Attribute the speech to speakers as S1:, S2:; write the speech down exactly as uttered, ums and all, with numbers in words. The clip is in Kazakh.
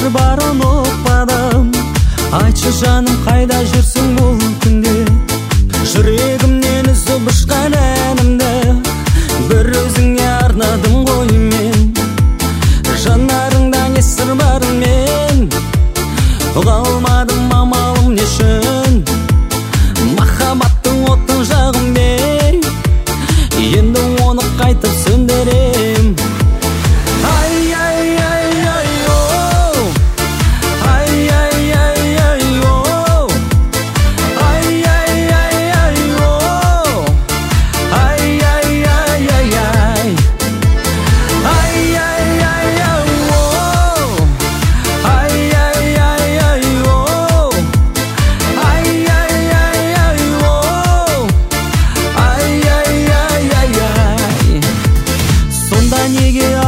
S1: сыр бар ұмытпадым. Айтшы жаным, қайда жүрсің бұл күнде? Жүрегімнен үзіп ұшқан әнімді бір өзіңе арнадым ғой мен. Жанарыңда не сыр бар мен ұға алмадым, амалым не үшін? Махаббаттың оттың жағым бей, енді оны қайтып сөндірем. Ай, ай, ай, ай, оу, ай, ай, ай, ай, оу, ай, ай, ай, ай, оу, ай, ай, ай, ай, ай, ай, ай, ай, ай, оу, ай, ай, ай, ай, оу, ай, ай, ай, ай, оу, ай, ай, ай, ай, ай. Сонда неге